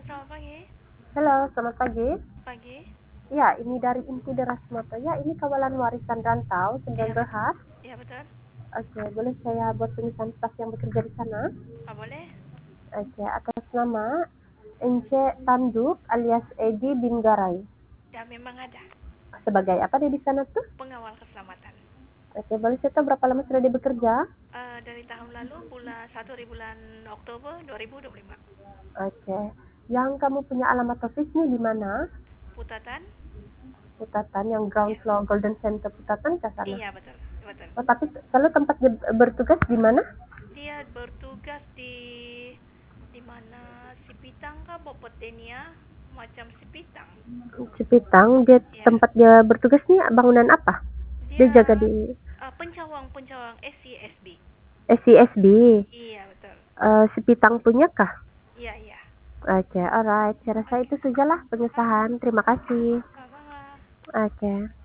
Selamat pagi. Halo, selamat pagi. Pagi. Ya, ini dari Inti Derasmoto. Ya, ini kawalan warisan rantau Iya, 19H. iya betul. Oke, boleh saya buat tulisan staf yang bekerja di sana? Boleh? Oke, atas nama Ence Tanduk alias Edi bin Garai. Ya, memang ada. Sebagai apa dia di sana tuh? Pengawal keselamatan. Oke, boleh saya tahu berapa lama sudah dia bekerja? Dari tahun lalu, di bulan Oktober 2025. Oke, yang kamu punya alamat office-nya di mana? Putatan? Putatan, yang ground Ya. floor Golden Center Putatan ke sana. Iya, betul. Betul. Oh, tapi selalu tempat dia bertugas di mana? Dia bertugas di mana? Sipitang kah, Bopetenia? Macam Sipitang. Cipitang, dia Ya. tempat dia bertugas nih bangunan apa? Dia Dia jaga di pencawang SCSB. SCSB. Iya, betul. Cipitang punya kah? Iya, iya. Oke, alright. Saya rasa Oke. itu sajalah Oke. pengesahan. Terima kasih. Sama-sama. Oke.